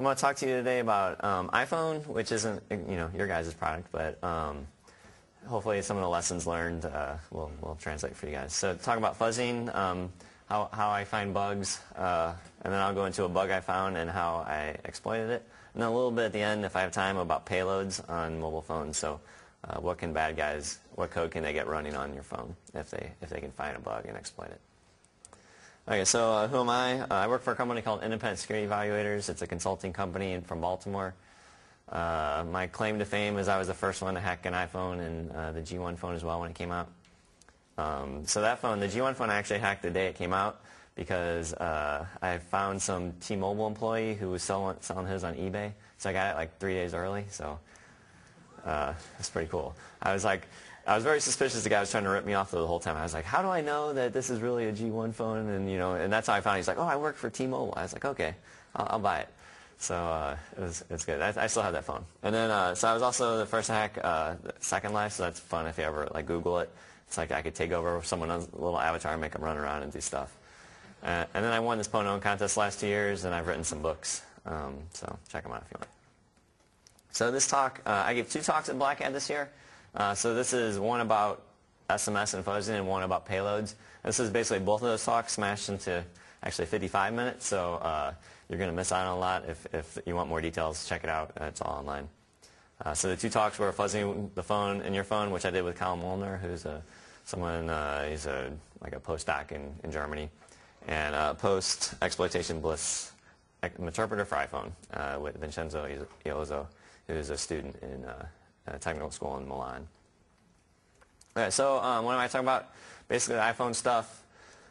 I'm going to talk to you today about iPhone, which isn't your guys' product, but hopefully some of the lessons learned will translate for you guys. So talk about fuzzing, how I find bugs, and then I'll go into a bug I found and how I exploited it, and then a little bit at the end, if I have time, about payloads on mobile phones. So what code can they get running on your phone if they can find a bug and exploit it. Okay, so who am I? I work for a company called Independent Security Evaluators. It's a consulting company from Baltimore. My claim to fame is I was the first one to hack an iPhone and the G1 phone as well when it came out. So that phone, the G1 phone, I actually hacked the day it came out because I found some T-Mobile employee who was selling his on eBay. So I got it like 3 days early. So that's pretty cool. I was very suspicious the guy was trying to rip me off the whole time. I was like, how do I know that this is really a G1 phone? And that's how I found it. He's like, oh, I work for T-Mobile. I was like, okay, I'll buy it. So it's good. I still have that phone. And then so I was also the first to hack Second Life. So that's fun if you ever Google it. It's like I could take over someone's little avatar and make them run around and do stuff. And then I won this Pwnome contest last 2 years, and I've written some books. So check them out if you want. So this talk, I gave 2 talks at Black Hat this year. So this is one about SMS and fuzzing and one about payloads. This is basically both of those talks smashed into actually 55 minutes, so you're going to miss out on a lot. If you want more details, check it out. It's all online. So the 2 talks were fuzzing the phone in your phone, which I did with Callum Wollner, who's he's like a postdoc in Germany, and post-exploitation bliss interpreter for iPhone with Vincenzo Iozzo, who's a student in a technical school in Milan. Okay, so what am I talking about? Basically the iPhone stuff,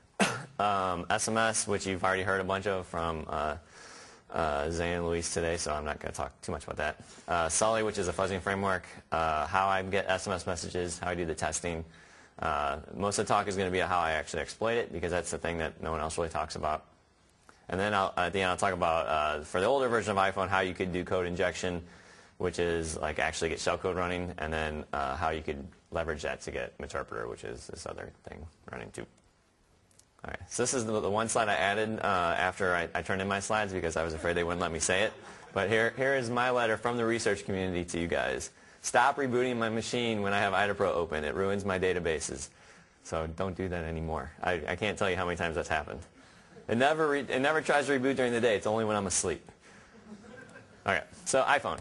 SMS, which you've already heard a bunch of from Zane and Luis today, so I'm not going to talk too much about that. Sully, which is a fuzzing framework, how I get SMS messages, how I do the testing. Most of the talk is going to be how I actually exploit it, because that's the thing that no one else really talks about. And then at the end I'll talk about, for the older version of iPhone, how you could do code injection, which is like actually get shellcode running, and then how you could leverage that to get Meterpreter, which is this other thing running too. All right, so this is the one slide I added after I turned in my slides because I was afraid they wouldn't let me say it. But here is my letter from the research community to you guys. Stop rebooting my machine when I have IDAPRO open. It ruins my databases. So don't do that anymore. I can't tell you how many times that's happened. It never tries to reboot during the day. It's only when I'm asleep. Okay, so iPhone.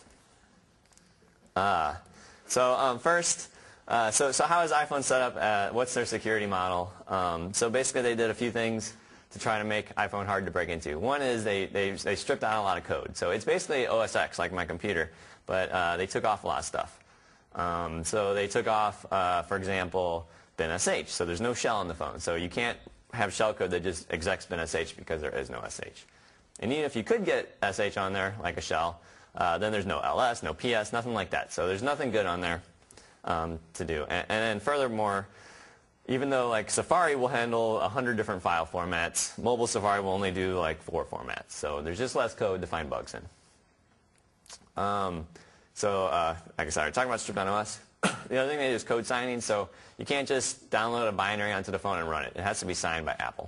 First, so how is iPhone set up? What's their security model? So basically they did a few things to try to make iPhone hard to break into. One is they stripped out a lot of code. So it's basically OS X, like my computer, but they took off a lot of stuff. So they took off, for example, binsh. So there's no shell on the phone. So you can't have shellcode that just execs binsh because there is no sh. And even if you could get sh on there, like a shell, then there's no ls, no ps, nothing like that. So there's nothing good on there to do. And then furthermore, even though like Safari will handle 100 different file formats, mobile Safari will only do like 4 formats. So there's just less code to find bugs in. Like I said, we're talking about stripped down OS. The other thing they do is code signing. So you can't just download a binary onto the phone and run it. It has to be signed by Apple.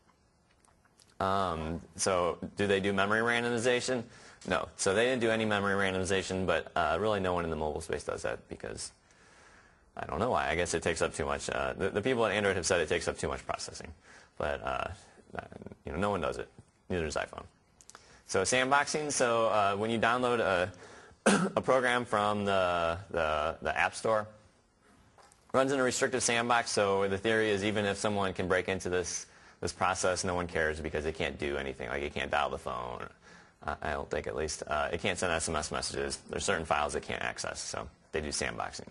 So do they do memory randomization? No. So they didn't do any memory randomization, but really no one in the mobile space does that because I don't know why. I guess it takes up too much. The people at Android have said it takes up too much processing, but no one does it. Neither does iPhone. So sandboxing. So when you download a program from the App Store, runs in a restrictive sandbox. So the theory is even if someone can break into this process, no one cares because it can't do anything. Like it can't dial the phone. I don't think, at least. It can't send SMS messages. There's certain files it can't access, so they do sandboxing.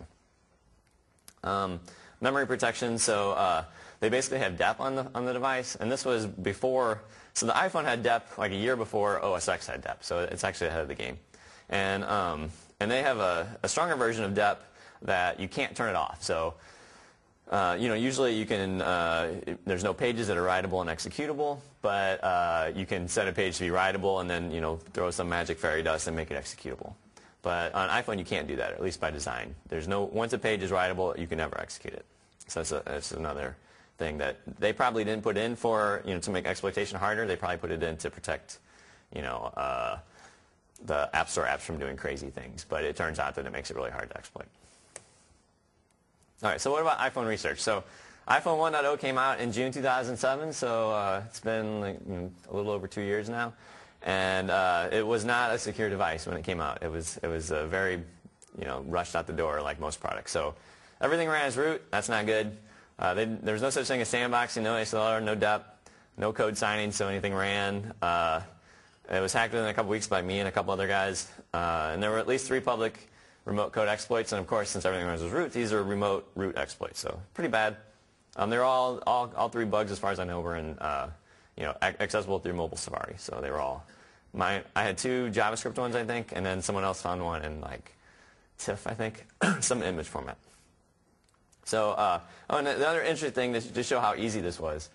Memory protection, so they basically have DEP on the device, and this was before. So the iPhone had DEP like a year before OS X had DEP, so it's actually ahead of the game. And they have a stronger version of DEP that you can't turn it off. So usually you can, there's no pages that are writable and executable, but you can set a page to be writable and then, throw some magic fairy dust and make it executable. But on iPhone, you can't do that, at least by design. Once a page is writable, you can never execute it. So that's another thing that they probably didn't put in for, to make exploitation harder. They probably put it in to protect, the App Store apps from doing crazy things, but it turns out that it makes it really hard to exploit. All right, so what about iPhone research? So iPhone 1.0 came out in June 2007, so it's been like, a little over 2 years now. And it was not a secure device when it came out. It was very, rushed out the door like most products. So everything ran as root. That's not good. There was no such thing as sandboxing, no ASLR, no DEP, no code signing, so anything ran. It was hacked within a couple weeks by me and a couple other guys. And there were at least 3 public remote code exploits. And of course, since everything runs as root, these are remote root exploits. So pretty bad. They're all 3 bugs, as far as I know, were in accessible through mobile Safari. So they were all. I had 2 JavaScript ones, I think, and then someone else found one in like TIFF, I think, some image format. So, and the other interesting thing to show how easy this was.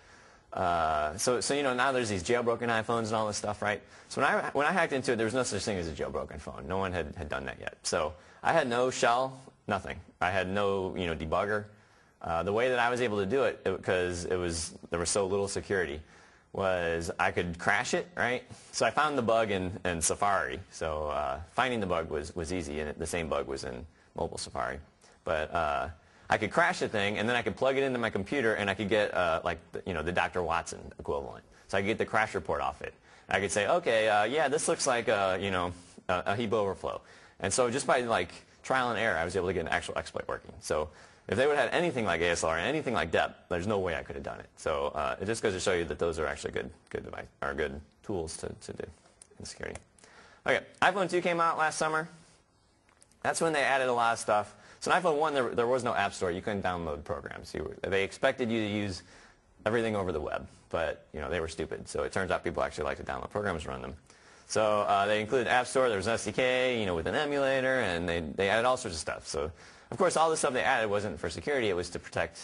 So now there's these jailbroken iPhones and all this stuff, right? So when I hacked into it, there was no such thing as a jailbroken phone. No one had done that yet. So I had no shell, nothing. I had no debugger. The way that I was able to do it, because there was so little security, was I could crash it, right? So I found the bug in Safari. So finding the bug was easy, and the same bug was in mobile Safari. But I could crash the thing, and then I could plug it into my computer, and I could get the Dr. Watson equivalent. So I could get the crash report off it. I could say, okay, yeah, this looks like a heap overflow. And so just by trial and error, I was able to get an actual exploit working. So if they would have had anything like ASLR and anything like DEP, there's no way I could have done it. So it just goes to show you that those are actually good device or good tools to do in security. Okay, iPhone 2 came out last summer. That's when they added a lot of stuff. So in iPhone 1, there was no App Store. You couldn't download programs. They expected you to use everything over the web, but they were stupid. So it turns out people actually like to download programs and run them. So they included App Store. There was an SDK, with an emulator, and they added all sorts of stuff. So of course, all the stuff they added wasn't for security. It was to protect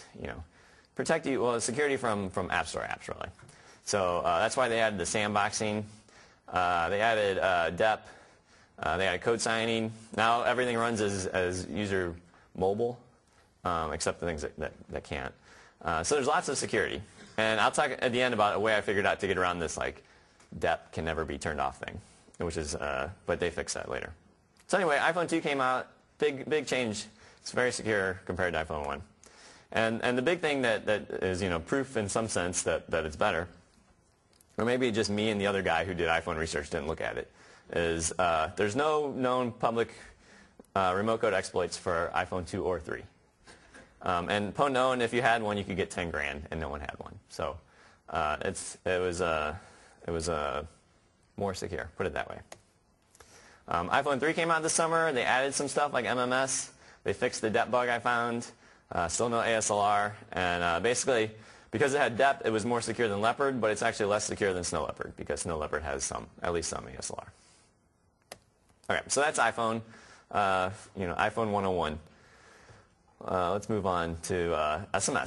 you. Well, security from App Store apps, really. So that's why they added the sandboxing. They added DEP. They added code signing. Now everything runs as user mobile, except the things that can't. So there's lots of security. And I'll talk at the end about a way I figured out to get around this DEP can never be turned off thing, which is, but they fixed that later. So anyway, iPhone 2 came out. Big change. It's very secure compared to iPhone 1. And the big thing that is proof in some sense that it's better, or maybe just me and the other guy who did iPhone research didn't look at it, is there's no known public remote code exploits for iPhone 2 or 3. And known, if you had one, you could get 10 grand, and no one had one. So it was more secure, put it that way. iPhone 3 came out this summer. They added some stuff like MMS. They fixed the DEP bug I found. Still no ASLR. And basically, because it had DEP, it was more secure than Leopard, but it's actually less secure than Snow Leopard, because Snow Leopard has at least some ASLR. Okay, so that's iPhone. iPhone 101. Let's move on to SMS.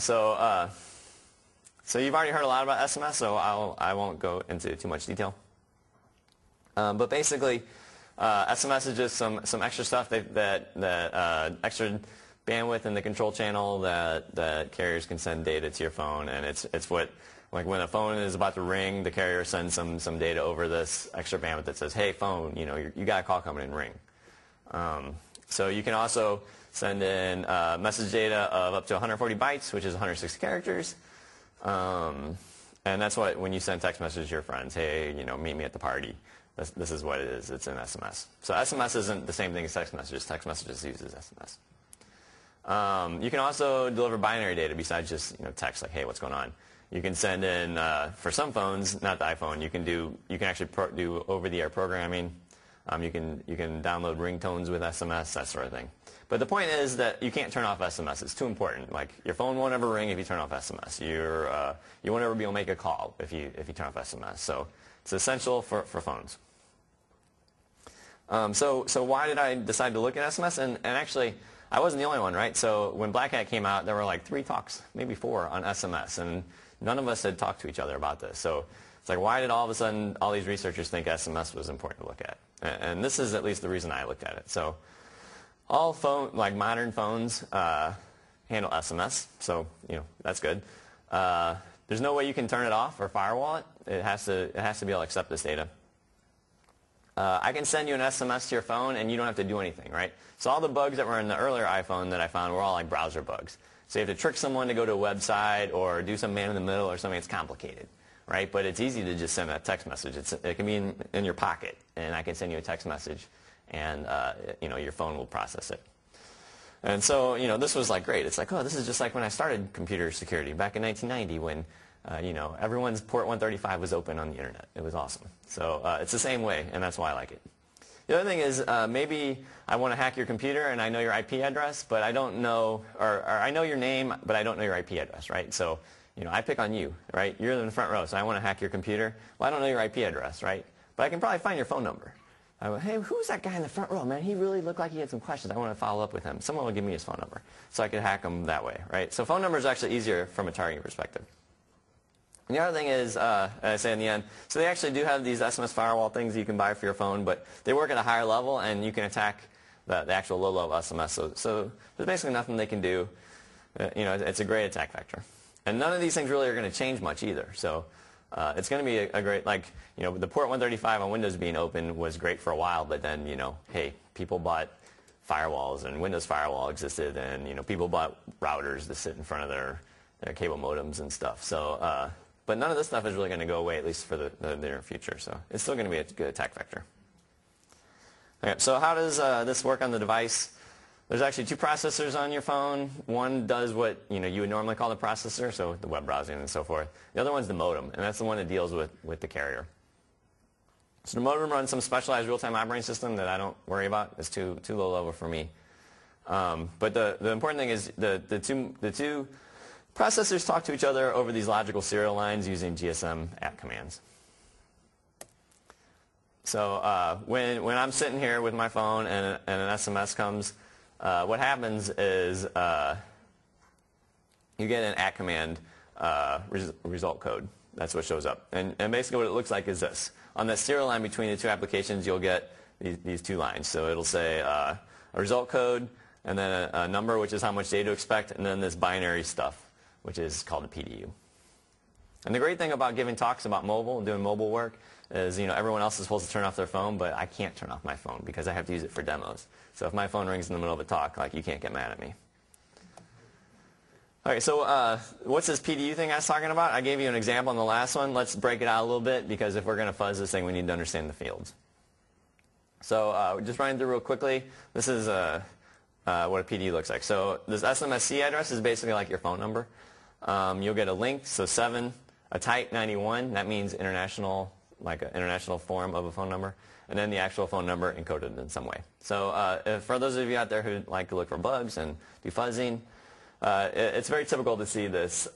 So you've already heard a lot about SMS, so I won't go into too much detail. But basically, SMS is just some extra stuff that extra bandwidth in the control channel that carriers can send data to your phone, and it's what, like when a phone is about to ring, the carrier sends some data over this extra bandwidth that says, hey phone, you got a call coming in, ring. So you can also send in message data of up to 140 bytes, which is 160 characters. And that's what, when you send text messages to your friends, hey, meet me at the party. This is what it is. It's an SMS. So SMS isn't the same thing as text messages. Text messages uses SMS. You can also deliver binary data besides just text, like, hey, what's going on? You can send in, for some phones, not the iPhone, you can actually do over-the-air programming. You can download ringtones with SMS, that sort of thing. But the point is that you can't turn off SMS. It's too important. Like, your phone won't ever ring if you turn off SMS. You won't ever be able to make a call if you turn off SMS. So it's essential for phones. So why did I decide to look at SMS? And actually, I wasn't the only one, right? So when Black Hat came out, there were like 3 talks, maybe 4, on SMS. And none of us had talked to each other about this. So it's like, why did all of a sudden all these researchers think SMS was important to look at? And this is at least the reason I looked at it. So all modern phones handle SMS. So, that's good. There's no way you can turn it off or firewall it. It has to be able to accept this data. I can send you an SMS to your phone, and you don't have to do anything, right? So all the bugs that were in the earlier iPhone that I found were all like browser bugs. So you have to trick someone to go to a website or do some man in the middle or something. It's complicated, right? But it's easy to just send a text message. It can be in your pocket, and I can send you a text message, and your phone will process it. And so, this was like great. It's like, oh, this is just like when I started computer security back in 1990 when, everyone's port 135 was open on the internet. It was awesome. So it's the same way, and that's why I like it. The other thing is maybe I want to hack your computer and I know your IP address, but I don't know, or I know your name, but I don't know your IP address, right? So, I pick on you, right? You're in the front row, so I want to hack your computer. Well, I don't know your IP address, right? But I can probably find your phone number. I go, hey, who's that guy in the front row, man? He really looked like he had some questions. I want to follow up with him. Someone will give me his phone number, so I could hack him that way, right? So phone number is actually easier from a targeting perspective. And the other thing is, I say in the end, so they actually do have these SMS firewall things you can buy for your phone, but they work at a higher level, and you can attack the actual low-level SMS. So there's basically nothing they can do. It's a great attack vector. And none of these things really are going to change much either. So it's going to be a great, the port 135 on Windows being open was great for a while, but then, hey, people bought firewalls, and Windows Firewall existed, and, people bought routers to sit in front of their cable modems and stuff. So, but none of this stuff is really going to go away, at least for the near future. So it's still going to be a good attack vector. Okay, so how does this work on the device? There's actually two processors on your phone. One does what you would normally call the processor, so the web browsing and so forth. The other one's the modem, and that's the one that deals with the carrier. So the modem runs some specialized real-time operating system that I don't worry about. It's too low level for me. But the important thing is the two processors talk to each other over these logical serial lines using GSM app commands. So when I'm sitting here with my phone and an SMS comes, what happens is you get an at command result code. That's what shows up. And basically what it looks like is this. On the serial line between the two applications, you'll get these two lines. So it'll say a result code, and then a number, which is how much data to expect, and then this binary stuff, which is called a PDU. And the great thing about giving talks about mobile and doing mobile work is, everyone else is supposed to turn off their phone, but I can't turn off my phone because I have to use it for demos. So if my phone rings in the middle of a talk, you can't get mad at me. Okay, so what's this PDU thing I was talking about? I gave you an example in the last one. Let's break it out a little bit, because if we're going to fuzz this thing, we need to understand the fields. So just running through real quickly, this is what a PDU looks like. So this SMSC address is basically like your phone number. You'll get a link, so 7, a type 91, that means international, like an international form of a phone number, and then the actual phone number encoded in some way. So for those of you out there who like to look for bugs and do fuzzing, it's very typical to see this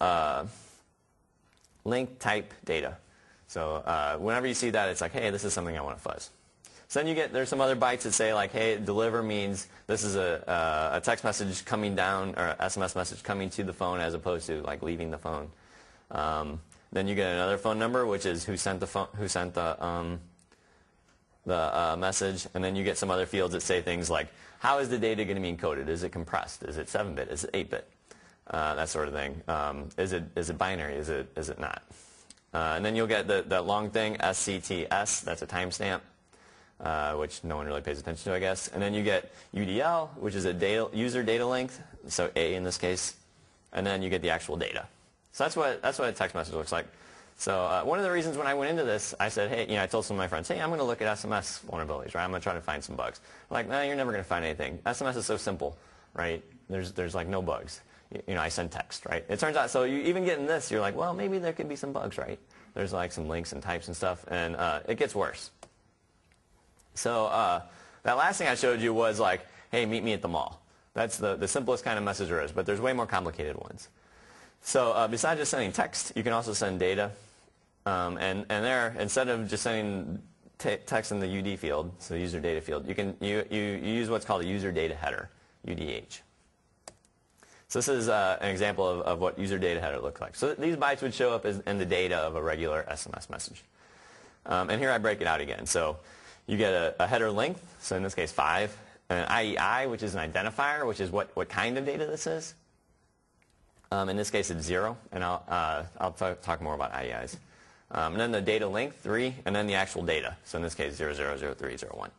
link type data. So whenever you see that, it's like, hey, this is something I want to fuzz. So then there's some other bytes that say like, hey, deliver means this is a text message coming down, or SMS message coming to the phone as opposed to like leaving the phone. Then you get another phone number, which is who sent the message, and then you get some other fields that say things like, how is the data going to be encoded? Is it compressed? Is it 7-bit? Is it 8-bit? That sort of thing. Is it binary? Is it not? And then you'll get the long thing, SCTS. That's a timestamp, which no one really pays attention to, I guess. And then you get UDL, which is a user data length, so A in this case. And then you get the actual data. So that's what a text message looks like. So one of the reasons when I went into this, I said, hey, I told some of my friends, hey, I'm going to look at SMS vulnerabilities, right? I'm going to try to find some bugs. Like, no, you're never going to find anything. SMS is so simple, right? There's like no bugs. I send text, right? It turns out, so you even get in this, you're like, well, maybe there could be some bugs, right? There's like some links and types and stuff, and it gets worse. So that last thing I showed you was like, hey, meet me at the mall. That's the simplest kind of message there is, but there's way more complicated ones. So besides just sending text, you can also send data. And there, instead of just sending text in the UD field, so user data field, you use what's called a user data header, UDH. So this is an example of what user data header looks like. So these bytes would show up in the data of a regular SMS message. And here I break it out again. So you get a header length, so in this case 5, an IEI, which is an identifier, which is what kind of data this is. In this case, it's 0, and I'll talk more about IEIs. And then the data length, 3, and then the actual data. So in this case, 000301.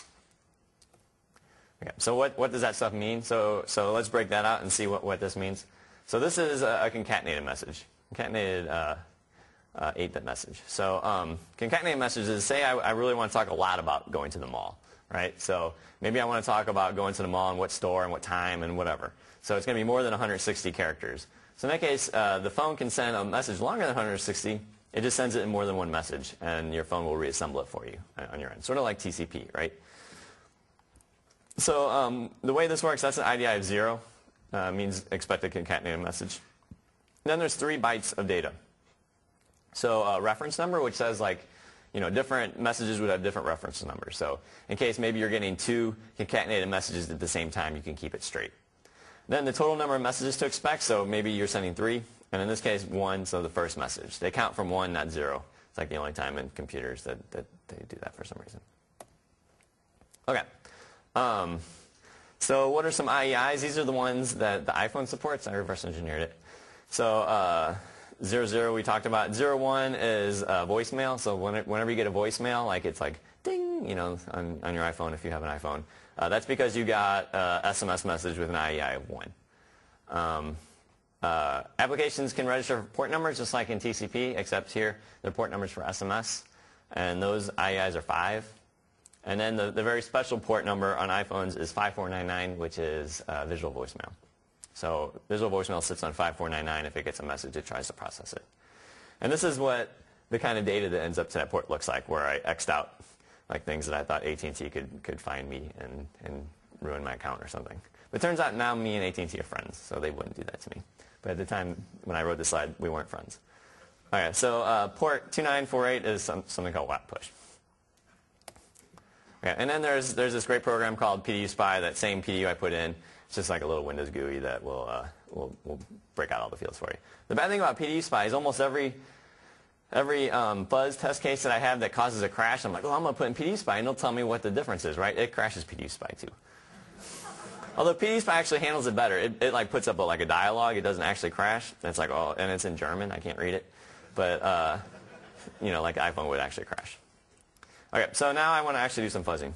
Okay, so what does that stuff mean? So let's break that out and see what this means. So this is a concatenated message, concatenated 8-bit message. So concatenated messages, say I really want to talk a lot about going to the mall, right? So maybe I want to talk about going to the mall and what store and what time and whatever. So it's going to be more than 160 characters. So in that case, the phone can send a message longer than 160. It just sends it in more than one message, and your phone will reassemble it for you on your end. Sort of like TCP, right? So the way this works, that's an IDI of 0, means expected concatenated message. Then there's 3 bytes of data. So a reference number, which says like, different messages would have different reference numbers. So in case maybe you're getting 2 concatenated messages at the same time, you can keep it straight. Then the total number of messages to expect, so maybe you're sending 3, and in this case 1, so the first message. They count from 1, not 0. It's like the only time in computers that they do that for some reason. Okay. So what are some IEIs? These are the ones that the iPhone supports. I reverse engineered it. So 00 we talked about. 01 is voicemail. So whenever you get a voicemail, like it's like ding, on your iPhone if you have an iPhone. That's because you got a SMS message with an IEI of 1. Applications can register for port numbers just like in TCP, except here they're port numbers for SMS, and those IEIs are 5. And then the very special port number on iPhones is 5499, which is visual voicemail. So visual voicemail sits on 5499. If it gets a message, it tries to process it. And this is what the kind of data that ends up to that port looks like, where I X'd out like things that I thought AT&T could find me and ruin my account or something. But it turns out now me and AT&T are friends, so they wouldn't do that to me. But at the time when I wrote this slide, we weren't friends. Okay, so port 2948 is something called WAP push. Okay, and then there's this great program called PDU Spy. That same PDU I put in, it's just like a little Windows GUI that will break out all the fields for you. The bad thing about PDU Spy is almost every fuzz test case that I have that causes a crash, I'm like, I'm going to put in PDU Spy, and it'll tell me what the difference is, right? It crashes PDU Spy too. Although PDU Spy actually handles it better. It like puts up like a dialogue. It doesn't actually crash. It's like, and it's in German. I can't read it. But, like the iPhone would actually crash. Okay, so now I want to actually do some fuzzing.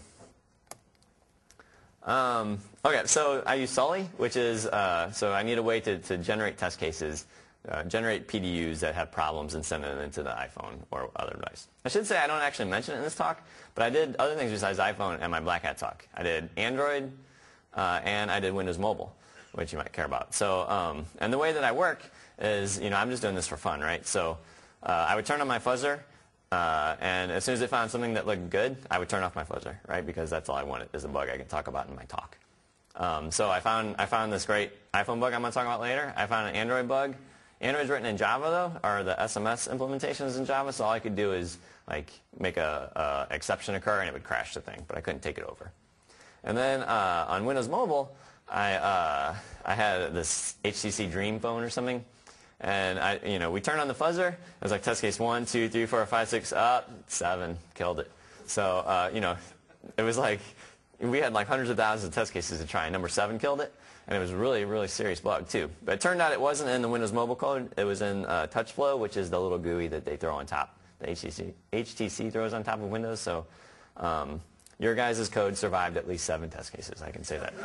Okay, so I use Sully, which is, so I need a way to generate test cases, generate PDUs that have problems and send them into the iPhone or other device. I should say I don't actually mention it in this talk, but I did other things besides iPhone and my Black Hat talk. I did Android, and I did Windows Mobile, which you might care about. So, and the way that I work is, I'm just doing this for fun, right? So I would turn on my fuzzer, and as soon as I found something that looked good, I would turn off my fuzzer, right? Because that's all I wanted is a bug I can talk about in my talk. So I found this great iPhone bug I'm going to talk about later. I found an Android bug. Android's written in Java, though, or the SMS implementation is in Java, so all I could do is like make a exception occur, and it would crash the thing, but I couldn't take it over. And then on Windows Mobile, I had this HTC Dream phone or something, and we turned on the fuzzer. It was like test case 1, 2, 3, 4, 5, 6, 7, killed it. So it was like we had like hundreds of thousands of test cases to try, and number 7 killed it, and it was a really, really serious bug too. But it turned out it wasn't in the Windows Mobile code. It was in TouchFlow, which is the little GUI that they throw on top. The HTC throws on top of Windows. So. Your guys' code survived at least 7 test cases. I can say that.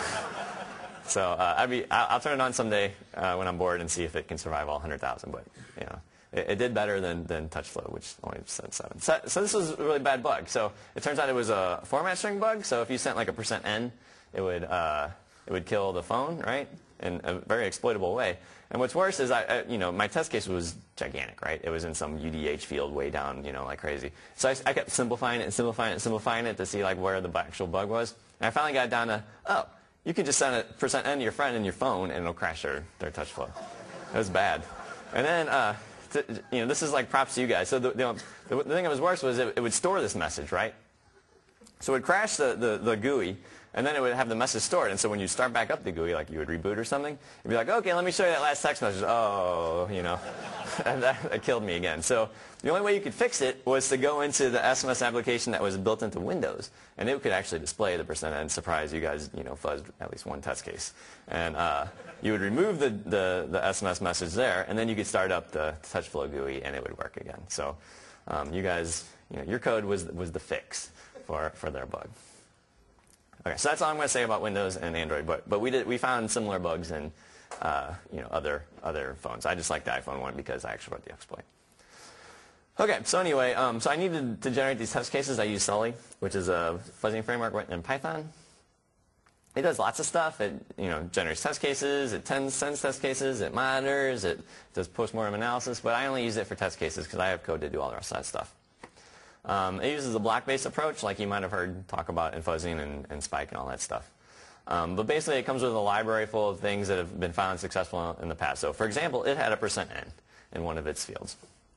So I'll turn it on someday when I'm bored and see if it can survive all 100,000. But it did better than TouchFlow, which only said 7. So this was a really bad bug. So it turns out it was a format string bug. So if you sent like a %n, it would kill the phone, right? In a very exploitable way. And what's worse is my test case was gigantic, right? It was in some UDH field way down, like crazy. So I kept simplifying it and simplifying it and simplifying it to see like where the actual bug was. And I finally got down to, you can just send a %n to your friend in your phone and it'll crash their TouchFlow. It was bad. And then, this is like props to you guys. So the thing that was worse was it would store this message, right? So it would crash the GUI, and then it would have the message stored. And so when you start back up the GUI, like you would reboot or something, it'd be like, okay, let me show you that last text message. Oh, you know, and that killed me again. So the only way you could fix it was to go into the SMS application that was built into Windows, and it could actually display the percent. And surprise, you guys, you know, fuzzed at least one test case. And you would remove the SMS message there, and then you could start up the TouchFlow GUI, and it would work again. So you guys, you know, your code was the fix for their bug. Okay, so that's all I'm going to say about Windows and Android. But we found similar bugs in you know, other phones. I just like the iPhone one because I actually wrote the exploit. Okay, so anyway, so I needed to generate these test cases. I used Sully, which is a fuzzing framework written in Python. It does lots of stuff. It, you know, generates test cases. It sends test cases. It monitors. It does postmortem analysis. But I only use it for test cases because I have code to do all the rest of that stuff. It uses a block-based approach, like you might have heard talk about in fuzzing and Spike and all that stuff. But basically, it comes with a library full of things that have been found successful in the past. So, for example, it had a %n in one of its fields.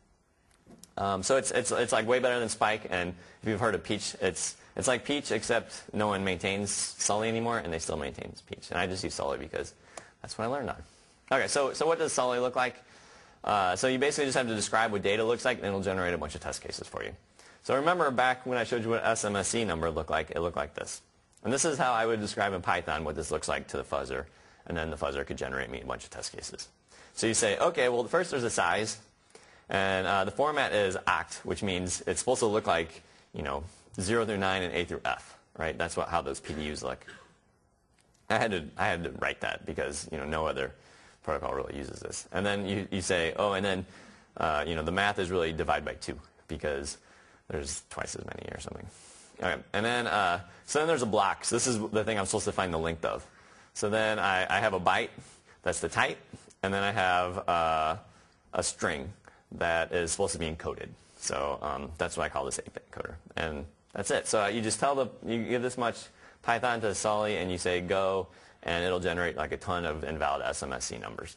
So it's like way better than Spike. And if you've heard of Peach, it's like Peach, except no one maintains Sully anymore, and they still maintain Peach. And I just use Sully because that's what I learned on. Okay, so what does Sully look like? So you basically just have to describe what data looks like, and it'll generate a bunch of test cases for you. So remember back when I showed you what SMSC number looked like, it looked like this. And this is how I would describe in Python what this looks like to the fuzzer, and then the fuzzer could generate me a bunch of test cases. So you say, okay, well, first there's a size, and the format is oct, which means it's supposed to look like, you know, 0 through 9 and A through F, right? That's how those PDUs look. I had to write that because, you know, no other protocol really uses this. And then you say, oh, and then, you know, the math is really divide by 2 because there's twice as many or something. Okay, and then, so then there's a block. So this is the thing I'm supposed to find the length of. So then I have a byte, that's the type, and then I have a string that is supposed to be encoded. So that's what I call this 8-bit encoder. And that's it. So you just you give this much Python to Sully, and you say go, and it'll generate like a ton of invalid SMSC numbers.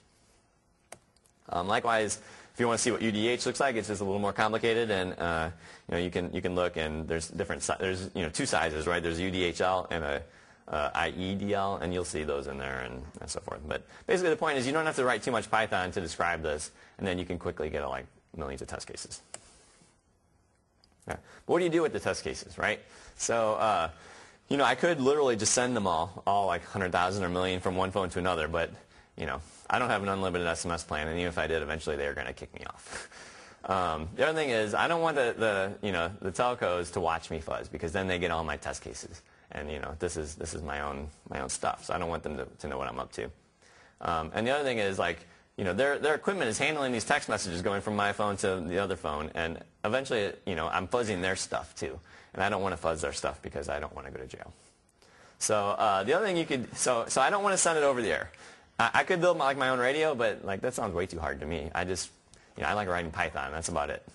Likewise, if you want to see what UDH looks like, it's just a little more complicated, and you know, you can look, and there's there's you know, 2 sizes, right? There's UDHL and a IEDL, and you'll see those in there and so forth. But basically, the point is you don't have to write too much Python to describe this, and then you can quickly get like millions of test cases. Yeah. But what do you do with the test cases, right? So you know, I could literally just send them all like 100,000 or million from one phone to another, but you know, I don't have an unlimited SMS plan, and even if I did, eventually they are going to kick me off. The other thing is, I don't want the telcos to watch me fuzz, because then they get all my test cases, and you know, this is my own stuff, so I don't want them to know what I'm up to. And the other thing is, like, you know, their equipment is handling these text messages going from my phone to the other phone, and eventually, you know, I'm fuzzing their stuff too, and I don't want to fuzz their stuff because I don't want to go to jail. So the other thing you could, so I don't want to send it over the air. I could build my own radio, but like that sounds way too hard to me. I just, you know, I like writing Python. That's about it.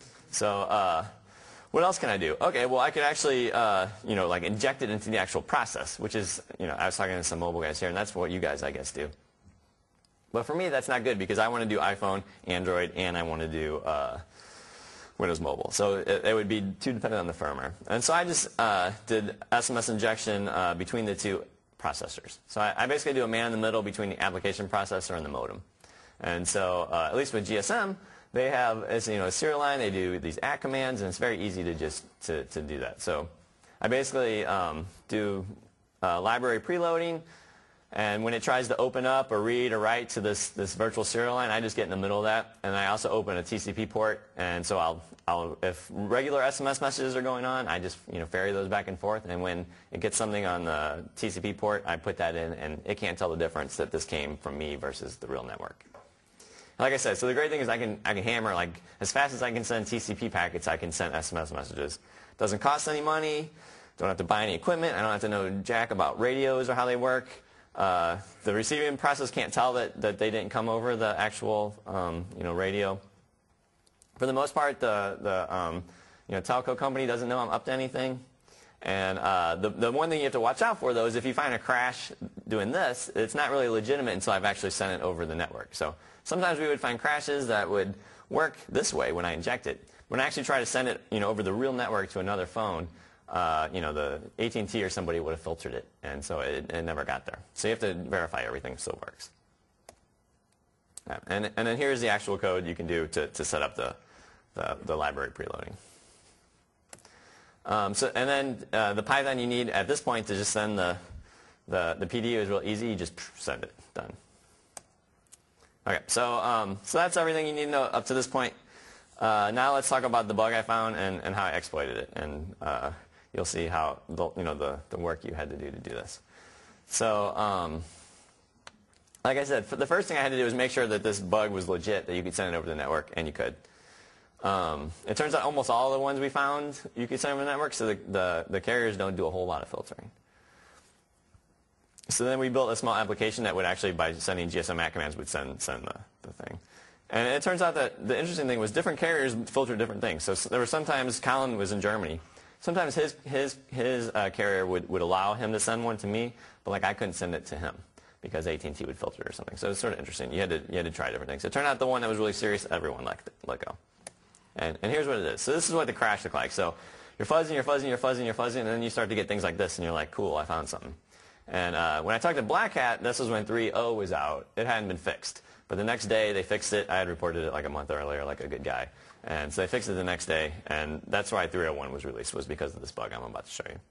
So what else can I do? Okay, well, I could actually, you know, like inject it into the actual process, which is, you know, I was talking to some mobile guys here, and that's what you guys, I guess, do. But for me, that's not good because I want to do iPhone, Android, and I want to do Windows Mobile. So it would be too dependent on the firmware. And so I just did SMS injection between the 2 processors. So I basically do a man in the middle between the application processor and the modem. And so at least with GSM, they have, as you know, a serial line. They do these ACK commands, and it's very easy to just to do that. So I basically do library preloading, and when it tries to open up or read or write to this virtual serial line, I just get in the middle of that, and I also open a TCP port. And so I'll if regular SMS messages are going on, I just, you know, ferry those back and forth, and when it gets something on the TCP port, I put that in, and it can't tell the difference that this came from me versus the real network. Like I said, so the great thing is I can hammer, like, as fast as I can send TCP packets, I can send SMS messages. Doesn't cost any money. Don't have to buy any equipment. I don't have to know jack about radios or how they work. The receiving process can't tell that they didn't come over the actual you know, radio. For the most part, the you know, telco company doesn't know I'm up to anything. And the one thing you have to watch out for, though, is if you find a crash doing this, it's not really legitimate until I've actually sent it over the network. So sometimes we would find crashes that would work this way when I inject it. When I actually try to send it, you know, over the real network to another phone, the AT&T or somebody would have filtered it, and so it never got there. So you have to verify everything still works. Yeah. And then here's the actual code you can do to set up the library preloading. And then the Python you need at this point to just send the PDU is real easy. You just send it. Done. Okay, so that's everything you need to know up to this point. Now let's talk about the bug I found and how I exploited it, and you'll see how the work you had to do this. So like I said, the first thing I had to do was make sure that this bug was legit, that you could send it over the network, and you could. It turns out almost all the ones we found you could send over the network, so the carriers don't do a whole lot of filtering. So then we built a small application that would actually, by sending GSM ACK commands, would send the thing. And it turns out that the interesting thing was different carriers filter different things. So there were sometimes, Colin was in Germany, sometimes his carrier would allow him to send one to me, but like I couldn't send it to him because AT&T would filter it or something. So it's sort of interesting. You had to try different things. It turned out the one that was really serious, everyone let go. And here's what it is. So this is what the crash looked like. So you're fuzzing, and then you start to get things like this, and you're like, cool, I found something. And when I talked to Black Hat, this was when 3.0 was out. It hadn't been fixed. But the next day, they fixed it. I had reported it like a month earlier, like a good guy. And so they fixed it the next day, and that's why 3.01 was released, was because of this bug I'm about to show you.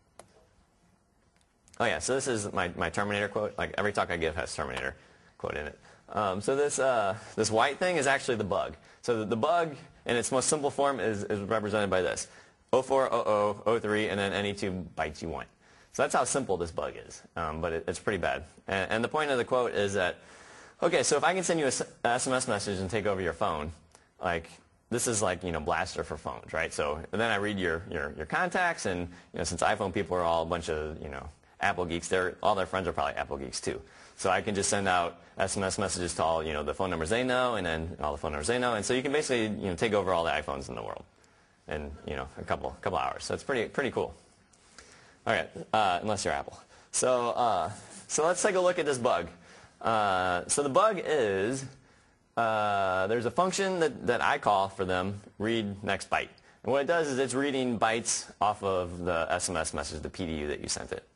Oh yeah, so this is my Terminator quote. Like every talk I give has Terminator quote in it. So this white thing is actually the bug. So the bug, in its most simple form, is represented by this: 04, 00, 03, and then any 2 bytes you want. So that's how simple this bug is, but it's pretty bad. And the point of the quote is that, okay, so if I can send you an SMS message and take over your phone, like this is like Blaster for phones, right? So then I read your contacts, and since iPhone people are all a bunch of Apple geeks, all their friends are probably Apple geeks too. So I can just send out SMS messages to all the phone numbers they know, and then all the phone numbers they know, and so you can basically take over all the iPhones in the world in a couple hours. So it's pretty cool. All right, unless you're Apple. So let's take a look at this bug. So the bug is there's a function that I call for them, read next byte. And what it does is it's reading bytes off of the SMS message, the PDU that you sent it.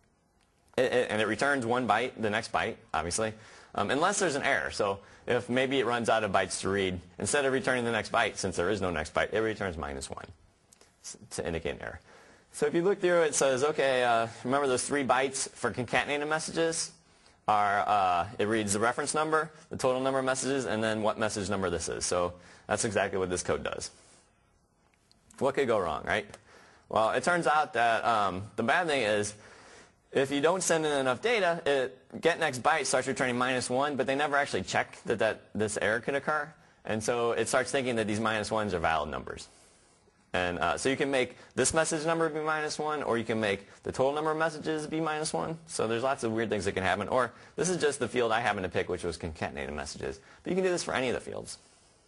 And it returns 1 byte, the next byte, obviously, unless there's an error. So if maybe it runs out of bytes to read, instead of returning the next byte, since there is no next byte, it returns -1 to indicate an error. So if you look through, it says, okay, remember those 3 bytes for concatenated messages? It reads the reference number, the total number of messages, and then what message number this is. So that's exactly what this code does. What could go wrong, right? Well, it turns out that the bad thing is, if you don't send in enough data, get next byte starts returning -1, but they never actually check that this error could occur. And so it starts thinking that these -1s are valid numbers. And so you can make this message number be -1, or you can make the total number of messages be -1. So there's lots of weird things that can happen. Or this is just the field I happened to pick, which was concatenated messages. But you can do this for any of the fields.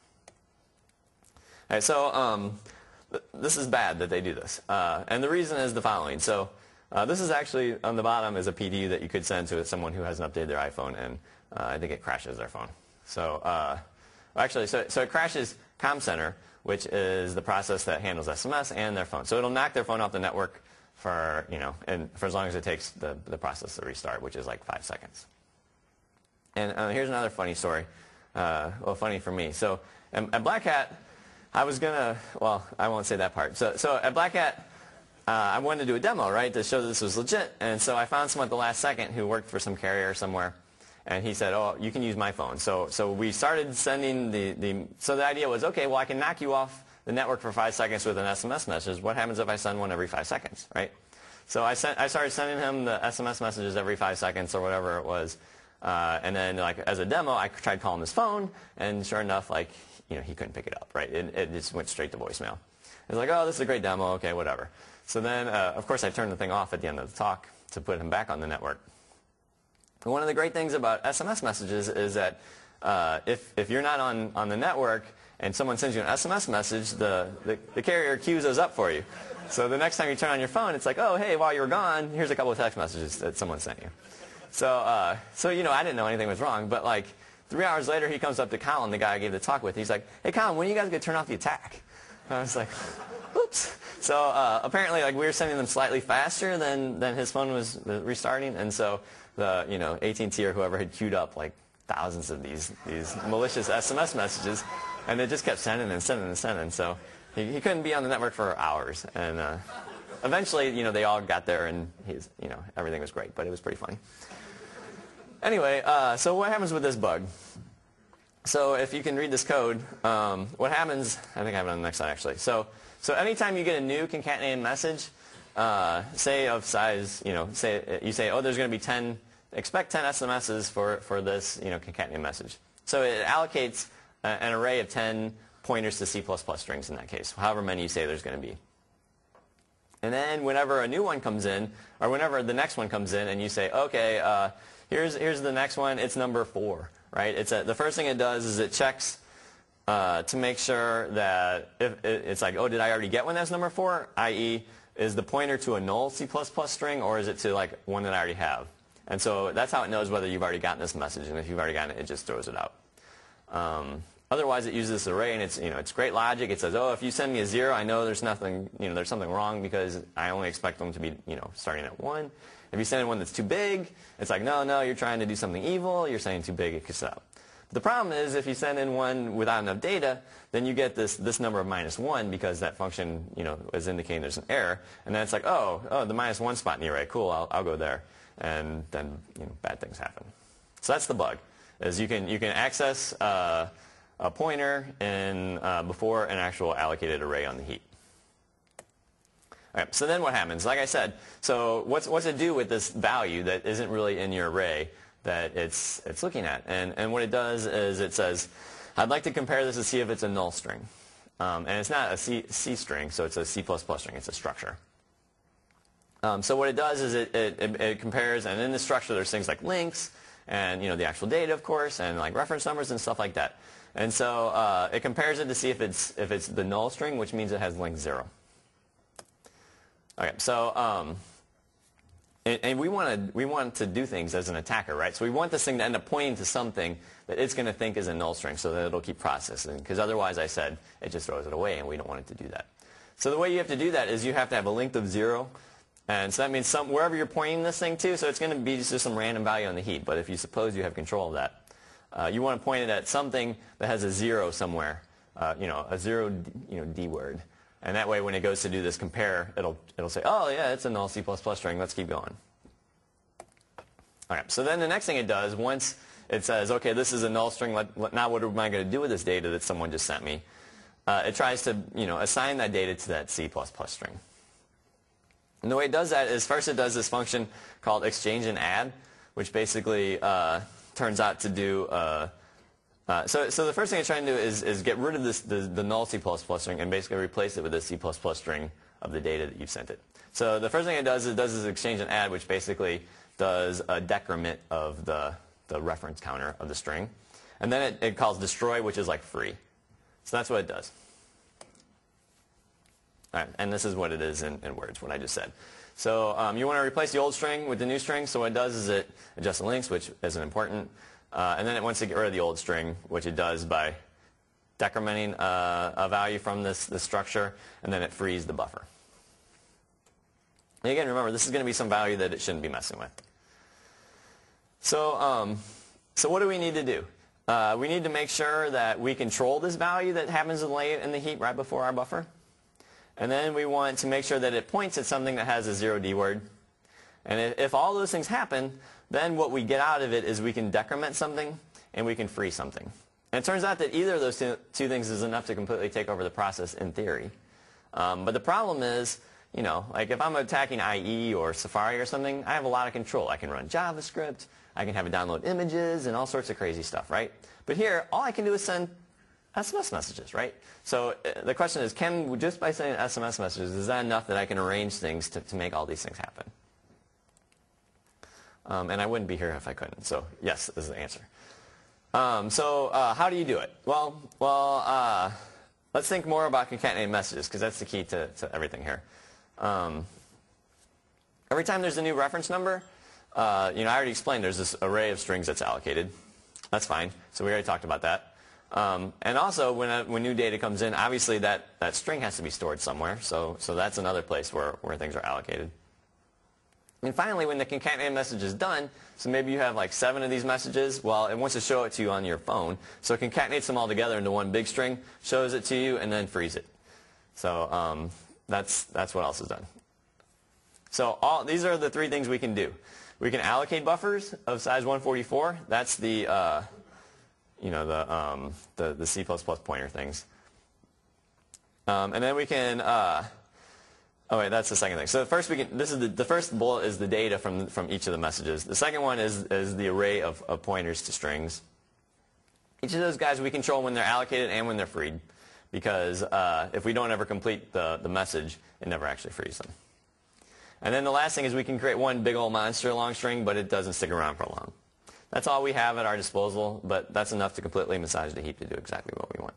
All right, so this is bad that they do this. And the reason is the following. So this is actually, on the bottom, is a PDU that you could send to someone who hasn't updated their iPhone, and I think it crashes their phone. So so it crashes CommCenter, which is the process that handles SMS and their phone. So it'll knock their phone off the network for, and for as long as it takes the process to restart, which is like 5 seconds. And here's another funny story. Well, funny for me. So at Black Hat, I was going to, well, I won't say that part. So at Black Hat, I wanted to do a demo, right, to show that this was legit. And so I found someone at the last second who worked for some carrier somewhere. And he said, oh, you can use my phone. So we started sending so the idea was, okay, well, I can knock you off the network for 5 seconds with an SMS message. What happens if I send one every 5 seconds, right? So I started sending him the SMS messages every 5 seconds or whatever it was. And then, like, as a demo, I tried calling his phone, and sure enough, like, he couldn't pick it up, right? It just went straight to voicemail. It was like, oh, this is a great demo, okay, whatever. So then, of course, I turned the thing off at the end of the talk to put him back on the network. And one of the great things about SMS messages is that if you're not on the network and someone sends you an SMS message, the carrier queues those up for you. So the next time you turn on your phone, it's like, oh, hey, while you were gone, here's a couple of text messages that someone sent you. So I didn't know anything was wrong, but like 3 hours later, he comes up to Colin, the guy I gave the talk with. He's like, hey, Colin, when are you guys going to turn off the attack? And I was like, whoops. So apparently, like, we were sending them slightly faster than his phone was restarting, and so the AT&T or whoever had queued up like thousands of these malicious SMS messages, and it just kept sending and sending and sending. So he couldn't be on the network for hours, and eventually, they all got there, and everything was great, but it was pretty funny. Anyway, so what happens with this bug? So if you can read this code, what happens, I think I have it on the next slide actually. So anytime you get a new concatenated message, say of size, say you say, oh, there's going to be expect 10 SMSs for this, concatenated message. So it allocates an array of 10 pointers to C++ strings in that case, however many you say there's going to be. And then whenever a new one comes in, or whenever the next one comes in and you say, okay, here's the next one, it's number 4, right? The first thing it does is it checks to make sure that it's like, oh, did I already get one that's number 4? I.e., is the pointer to a null C++ string, or is it to like one that I already have? And so that's how it knows whether you've already gotten this message, and if you've already gotten it, it just throws it out. Otherwise, it uses this array, and it's great logic. It says, oh, if you send me a 0, I know there's nothing, there's something wrong because I only expect them to be, starting at 1. If you send in one that's too big, it's like, no, you're trying to do something evil. You're saying too big, it kicks out. The problem is if you send in one without enough data, then you get this number of -1 because that function, is indicating there's an error. And then it's like, oh, the -1 spot in the array. Cool, I'll go there. And then, bad things happen. So that's the bug, is you can access a pointer before an actual allocated array on the heap. All right, so then what happens? Like I said, so what's it do with this value that isn't really in your array that it's looking at? And what it does is it says, I'd like to compare this to see if it's a null string. And it's not a C string, so it's a C++ string. It's a structure. So what it does is it compares, and in the structure there's things like links and the actual data, of course, and like reference numbers and stuff like that. And so it compares it to see if it's the null string, which means it has length 0. Okay, so and we want to do things as an attacker, right? So we want this thing to end up pointing to something that it's going to think is a null string, so that it'll keep processing. Because otherwise, I said, it just throws it away, and we don't want it to do that. So the way you have to do that is you have to have a length of 0. And so that means wherever you're pointing this thing to, so it's going to be just some random value on the heap. But if you suppose you have control of that, you want to point it at something that has a 0 somewhere, a 0 D word. And that way when it goes to do this compare, it'll say, oh yeah, it's a null C++ string, let's keep going. All right, so then the next thing it does, once it says, okay, this is a null string, now what am I going to do with this data that someone just sent me? It tries to assign that data to that C++ string. And the way it does that is first it does this function called exchange and add, which basically turns out to do so the first thing it's trying to do is get rid of the null C++ string and basically replace it with a C++ string of the data that you've sent it. So the first thing it does is exchange and add, which basically does a decrement of the reference counter of the string. And then it calls destroy, which is like free. So that's what it does. All right, and this is what it is in words, what I just said. So you want to replace the old string with the new string. So what it does is it adjusts the links, which isn't important. And then it wants to get rid of the old string, which it does by decrementing a value from this structure, and then it frees the buffer. And again, remember, this is going to be some value that it shouldn't be messing with. So what do we need to do? We need to make sure that we control this value that happens to lay in the heap right before our buffer. And then we want to make sure that it points at something that has a 0D word. And if all those things happen, then what we get out of it is we can decrement something and we can free something. And it turns out that either of those two things is enough to completely take over the process in theory. But the problem is, like if I'm attacking IE or Safari or something, I have a lot of control. I can run JavaScript, I can have it download images and all sorts of crazy stuff, right? But here, all I can do is send SMS messages, right? So the question is, just by sending SMS messages, is that enough that I can arrange things to make all these things happen? And I wouldn't be here if I couldn't. So yes, this is the answer. So how do you do it? Well, let's think more about concatenated messages, because that's the key to everything here. Every time there's a new reference number, I already explained there's this array of strings that's allocated. That's fine. So we already talked about that. And also, when new data comes in, obviously that string has to be stored somewhere. So that's another place where things are allocated. And finally, when the concatenated message is done, so maybe you have like 7 of these messages, well, it wants to show it to you on your phone. So it concatenates them all together into one big string, shows it to you, and then frees it. So that's what else is done. So these are the 3 things we can do. We can allocate buffers of size 144. That's the C++ pointer things. And then we can. Oh wait, that's the second thing. So first the first bullet is the data from each of the messages. The second one is the array of pointers to strings. Each of those guys we control when they're allocated and when they're freed, because if we don't ever complete the message, it never actually frees them. And then the last thing is we can create one big old monster long string, but it doesn't stick around for long. That's all we have at our disposal, but that's enough to completely massage the heap to do exactly what we want.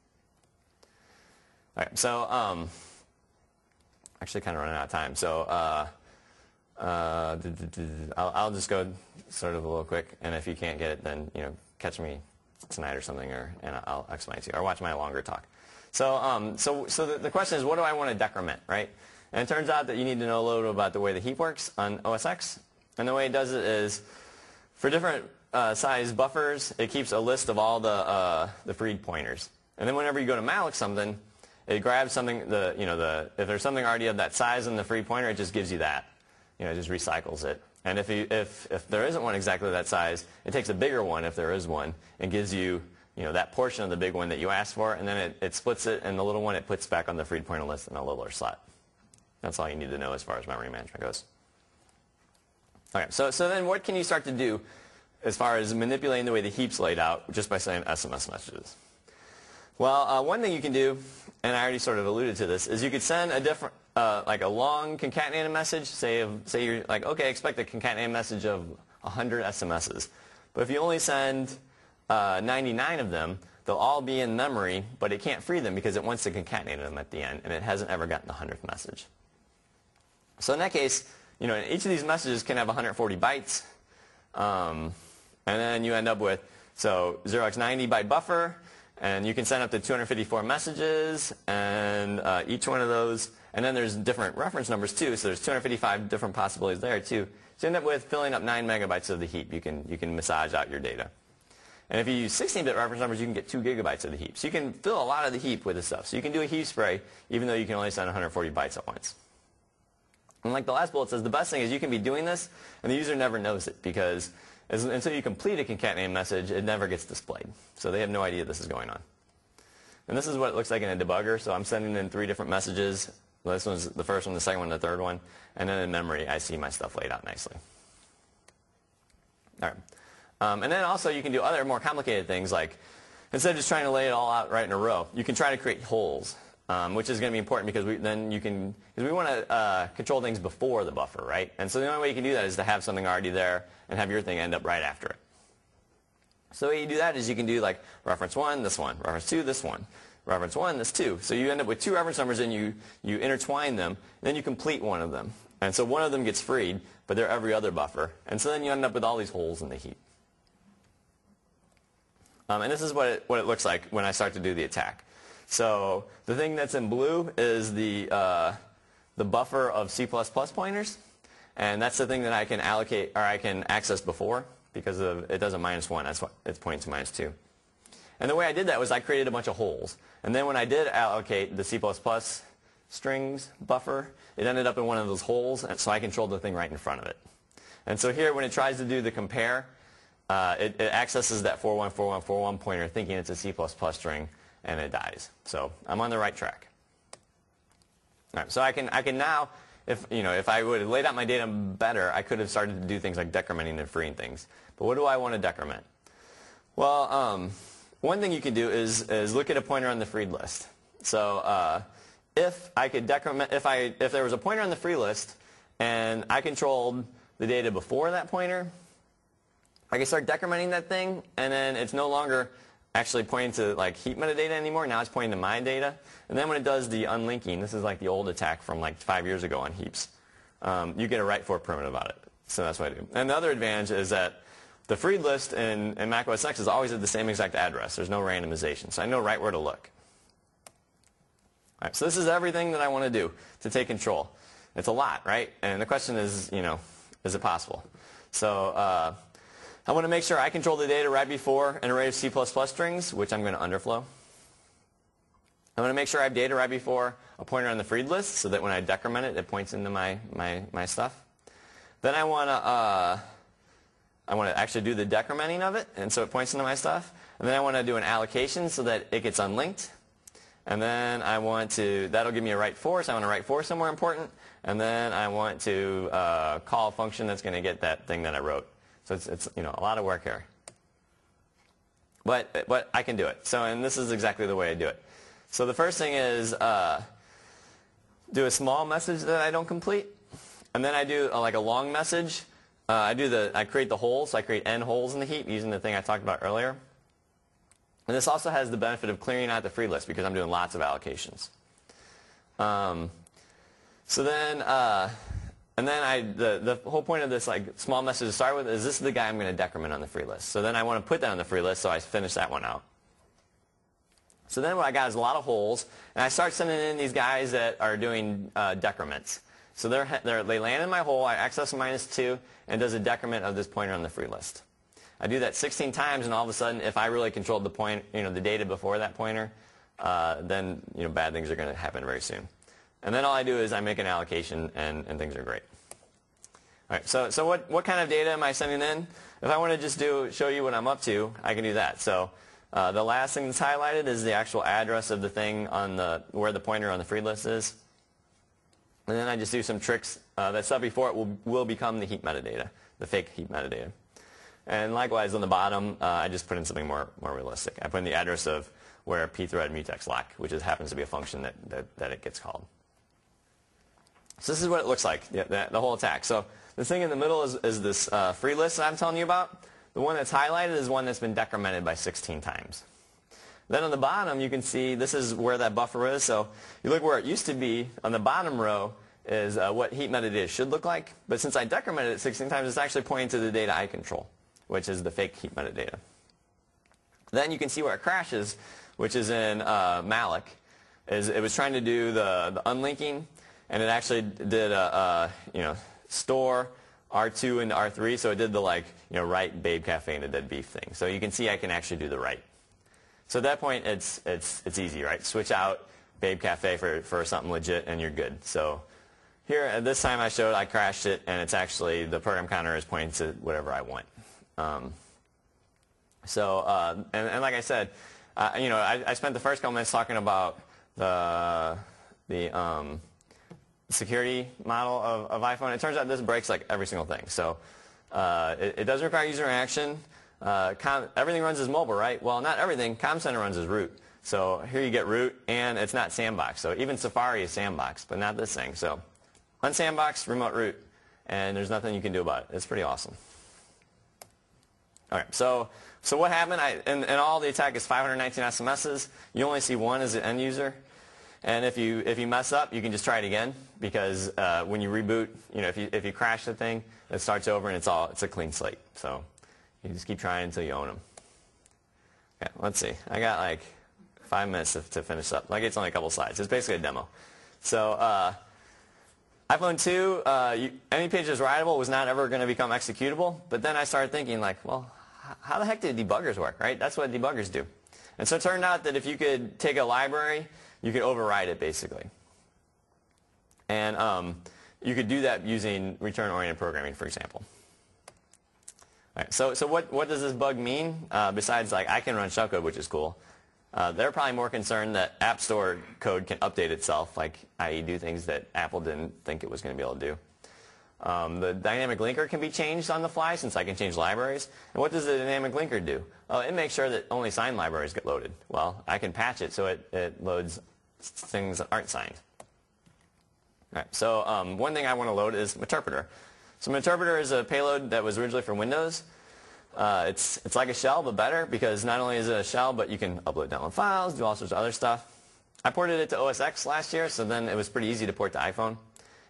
All right, so actually kind of running out of time, so I'll just go sort of a little quick, and if you can't get it, then catch me tonight or something, and I'll explain it to you, or watch my longer talk. So the question is, what do I want to decrement, right? And it turns out that you need to know a little bit about the way the heap works on OS X. And the way it does it is, for different size buffers, it keeps a list of all the freed pointers. And then whenever you go to malloc something, it grabs something, if there's something already of that size in the free pointer, it just gives you that. It just recycles it. And if there isn't one exactly that size, it takes a bigger one, if there is one, and gives you, that portion of the big one that you asked for, and then it splits it, and the little one it puts back on the freed pointer list in a littler slot. That's all you need to know as far as memory management goes. Okay, so then what can you start to do as far as manipulating the way the heap's laid out just by saying SMS messages? Well, one thing you can do, and I already sort of alluded to this, is you could send a different, like a long concatenated message. Say you're like, okay, expect a concatenated message of 100 SMSs. But if you only send 99 of them, they'll all be in memory, but it can't free them because it wants to concatenate them at the end, and it hasn't ever gotten the 100th message. So in that case, each of these messages can have 140 bytes, and then you end up with 0x90 byte buffer, and you can send up to 254 messages, and each one of those, and then there's different reference numbers too, so there's 255 different possibilities there too. So you end up with filling up 9 megabytes of the heap. You can massage out your data. And if you use 16-bit reference numbers, you can get 2 gigabytes of the heap. So you can fill a lot of the heap with this stuff. So you can do a heap spray, even though you can only send 140 bytes at once. And like the last bullet says, the best thing is you can be doing this, and the user never knows it, because until you complete a concatenated message, it never gets displayed. So they have no idea this is going on. And this is what it looks like in a debugger. So I'm sending in 3 different messages. This one's the first one, the second one, the third one. And then in memory, I see my stuff laid out nicely. All right. And then also you can do other more complicated things, like instead of just trying to lay it all out right in a row, you can try to create holes, which is going to be important because we want to control things before the buffer, right? And so the only way you can do that is to have something already there and have your thing end up right after it. So the way you do that is you can do like reference 1, this one, reference 2, this one, reference 1, this 2. So you end up with 2 reference numbers and you intertwine them, and then you complete one of them. And so one of them gets freed, but they're every other buffer. And so then you end up with all these holes in the heap. And this is what it looks like when I start to do the attack. So the thing that's in blue is the buffer of C++ pointers, and that's the thing that I can allocate or I can access before because it does a -1. That's what it's pointing to -2. And the way I did that was I created a bunch of holes, and then when I did allocate the C++ strings buffer, it ended up in one of those holes, and so I controlled the thing right in front of it. And so here, when it tries to do the compare, it accesses that 414141 pointer thinking it's a C++ string, and it dies. So I'm on the right track. All right, so I can now, if I would have laid out my data better, I could have started to do things like decrementing and freeing things. But what do I want to decrement? Well, one thing you can do is look at a pointer on the freed list. So if I could decrement, if there was a pointer on the free list and I controlled the data before that pointer, I can start decrementing that thing, and then it's no longer actually pointing to like heap metadata anymore. Now it's pointing to my data. And then when it does the unlinking, this is like the old attack from like 5 years ago on heaps, you get a write for primitive out of it. So that's what I do. And the other advantage is that the freed list in Mac OS X is always at the same exact address. There's no randomization, so I know right where to look. All right, so this is everything that I want to do to take control. It's a lot, right? And the question is, is it possible? So I want to make sure I control the data right before an array of C++ strings, which I'm going to underflow. I want to make sure I have data right before a pointer on the freed list, so that when I decrement it, it points into my stuff. Then I want to actually do the decrementing of it, and so it points into my stuff. And then I want to do an allocation so that it gets unlinked. And then that'll give me a write for, so I want to write for somewhere important. And then I want to call a function that's going to get that thing that I wrote. So it's a lot of work here. But I can do it. And this is exactly the way I do it. So the first thing is do a small message that I don't complete. And then I do a long message. I create the holes. So I create n holes in the heap using the thing I talked about earlier. And this also has the benefit of clearing out the free list because I'm doing lots of allocations. The whole point of this small message to start with is this is the guy I'm going to decrement on the free list. So then I want to put that on the free list, so I finish that one out. So then what I got is a lot of holes, and I start sending in these guys that are doing decrements. So they land in my hole, I access a -2, and does a decrement of this pointer on the free list. I do that 16 times, and all of a sudden, if I really controlled the data before that pointer, then bad things are going to happen very soon. And then all I do is I make an allocation, and things are great. All right. So what kind of data am I sending in? If I want to just show you what I'm up to, I can do that. So the last thing that's highlighted is the actual address of the thing where the pointer on the freed list is. And then I just do some tricks. That stuff before it will become the heap metadata, the fake heap metadata. And likewise, on the bottom, I just put in something more realistic. I put in the address of where pthread mutex lock, which happens to be a function that it gets called. So this is what it looks like, the whole attack. So the thing in the middle is this free list that I'm telling you about. The one that's highlighted is one that's been decremented by 16 times. Then on the bottom, you can see this is where that buffer is. So you look where it used to be. On the bottom row is what heap metadata should look like. But since I decremented it 16 times, it's actually pointing to the data I control, which is the fake heap metadata. Then you can see where it crashes, which is in malloc. It was trying to do the unlinking, and it actually did store R2 into R3, so it did the write Babe Cafe into Dead Beef thing. So you can see I can actually do the write. So at that point, it's easy, right? Switch out Babe Cafe for something legit, and you're good. So here, at this time I showed I crashed it, and it's actually the program counter is pointing to whatever I want. And like I said, I spent the first couple minutes talking about the security model of iPhone. It turns out this breaks every single thing. So it does require user interaction. Everything runs as mobile, right? Well, not everything. Comm Center runs as root. So here you get root, and it's not sandbox. So even Safari is sandbox, but not this thing. So unsandbox, remote root, and there's nothing you can do about it. It's pretty awesome. All right, so what happened? And all the attack is 519 SMSs. You only see one as an end user. And if you mess up, you can just try it again, because when you reboot, if you crash the thing, it starts over and it's a clean slate. So you just keep trying until you own them. Okay, let's see. I got 5 minutes to finish up. It's only a couple slides. It's basically a demo. So iPhone 2, any page that's writable was not ever going to become executable. But then I started thinking, well, how the heck do debuggers work, right? That's what debuggers do. And so it turned out that if you could take a library, you could override it, basically. And you could do that using return-oriented programming, for example. All right, so what does this bug mean? Besides, I can run shellcode, which is cool. They're probably more concerned that App Store code can update itself, i.e. do things that Apple didn't think it was going to be able to do. The dynamic linker can be changed on the fly, since I can change libraries. And what does the dynamic linker do? Well, it makes sure that only signed libraries get loaded. Well, I can patch it so it loads things that aren't signed. All right, so one thing I want to load is Meterpreter. So Meterpreter is a payload that was originally for Windows. It's like a shell, but better, because not only is it a shell, but you can upload, download files, do all sorts of other stuff. I ported it to OS X last year, so then it was pretty easy to port to iPhone.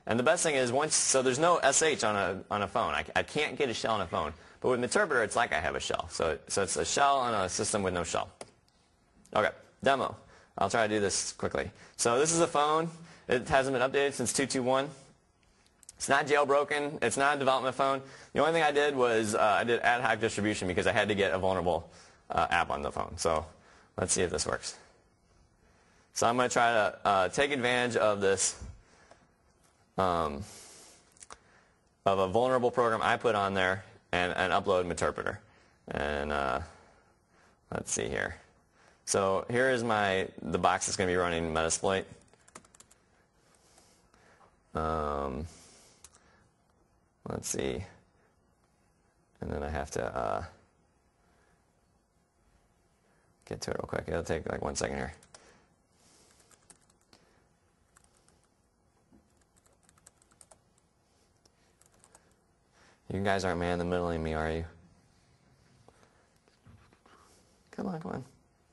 And the best thing is so there's no SH on a phone. I can't get a shell on a phone. But with Meterpreter, it's like I have a shell. So it's a shell on a system with no shell. Okay, demo. I'll try to do this quickly. So this is a phone. It hasn't been updated since 2.2.1. It's not jailbroken. It's not a development phone. The only thing I did was I did ad hoc distribution because I had to get a vulnerable app on the phone. So let's see if this works. So I'm going to try to take advantage of this, of a vulnerable program I put on there and upload Meterpreter. And let's see here. So here is the box that's going to be running Metasploit. Let's see. And then I have to get to it real quick. It'll take like 1 second here. You guys aren't man-in-the-middling me, are you? Come on, come on.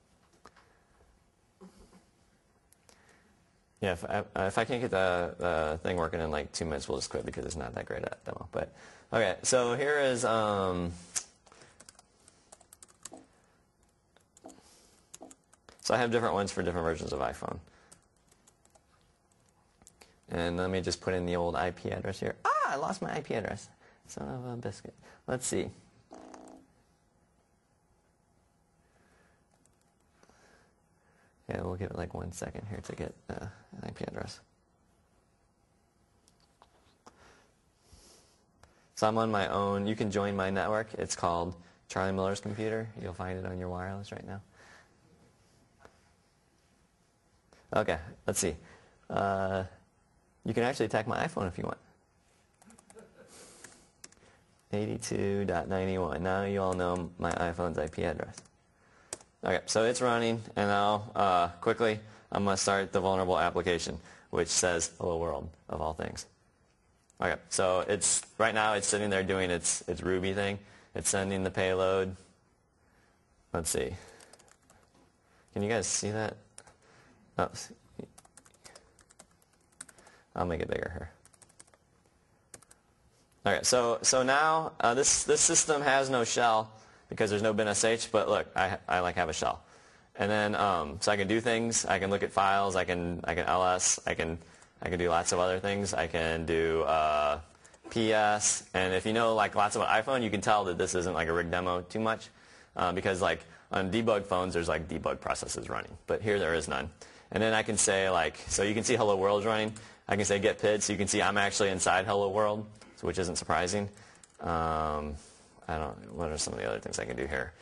Yeah, if I can't get the thing working in like 2 minutes, we'll just quit because it's not that great at demo. But okay, so here is so I have different ones for different versions of iPhone. And let me just put in the old IP address here. Ah, I lost my IP address. Son of a biscuit. Let's see. Yeah, we'll give it like 1 second here to get an IP address. So I'm on my own. You can join my network. It's called Charlie Miller's Computer. You'll find it on your wireless right now. Okay, let's see. You can actually attack my iPhone if you want. 82.91. Now you all know my iPhone's IP address. Okay, so it's running, and now quickly I'm going to start the vulnerable application, which says hello world, of all things. Okay, so right now it's sitting there doing its Ruby thing. It's sending the payload. Let's see. Can you guys see that? Oh, I'll make it bigger here. Okay, so now this system has no shell because there's no bin.sh, but look, I like have a shell. And then so I can do things. I can look at files. I can ls. I can do lots of other things. I can do ps. And if you know like lots about iPhone, you can tell that this isn't like a rig demo too much because like on debug phones there's like debug processes running, but here there is none. And then I can say like, so you can see hello world's running. I can say get PID, so you can see I'm actually inside hello world, which isn't surprising. What are some of the other things I can do here?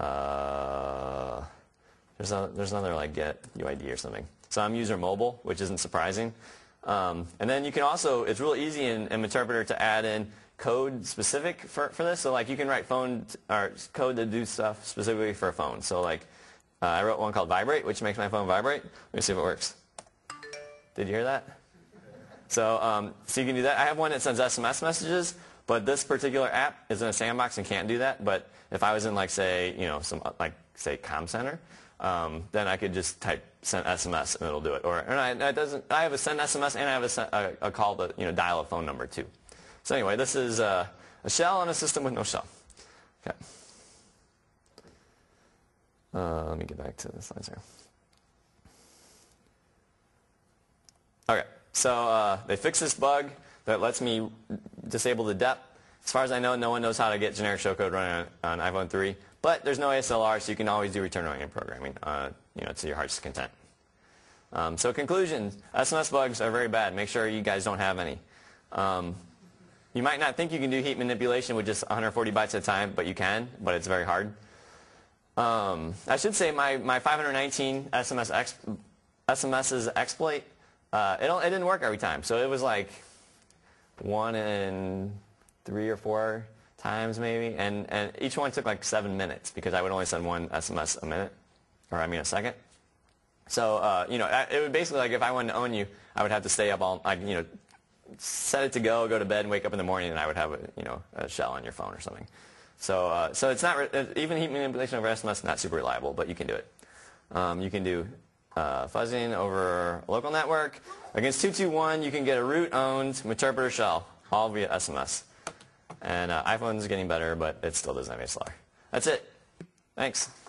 There's another like get UID or something. So I'm user mobile, which isn't surprising. And then you can also, it's real easy in Meterpreter to add in code specific for this. So like you can write phone or code to do stuff specifically for a phone. So like I wrote one called Vibrate, which makes my phone vibrate. Let me see if it works. Did you hear that? So you can do that. I have one that sends SMS messages, but this particular app is in a sandbox and can't do that. But if I was in like say say Com Center, then I could just type send SMS and it'll do it. I have a send SMS and I have a call to dial a phone number too. So anyway, this is a shell on a system with no shell. Okay. Let me get back to the slides here. Okay. So they fixed this bug that lets me disable the DEP. As far as I know, no one knows how to get generic shellcode running on iPhone 3. But there's no ASLR, so you can always do return-oriented programming, to your heart's content. So conclusion, SMS bugs are very bad. Make sure you guys don't have any. You might not think you can do heap manipulation with just 140 bytes at a time, but you can, but it's very hard. I should say my 519 SMS's exploit, it didn't work every time. So it was like 1 in 3 or 4 times maybe, and each one took like 7 minutes because I would only send one SMS a minute, a second. So it would basically like if I wanted to own you, I would have to stay up all set it to go to bed, and wake up in the morning, and I would have a shell on your phone or something. So it's not even heap manipulation over SMS not super reliable, but you can do it. You can do fuzzing over a local network. Against 221, you can get a root-owned interpreter shell, all via SMS. And iPhone's getting better, but it still doesn't have ASLR. That's it. Thanks.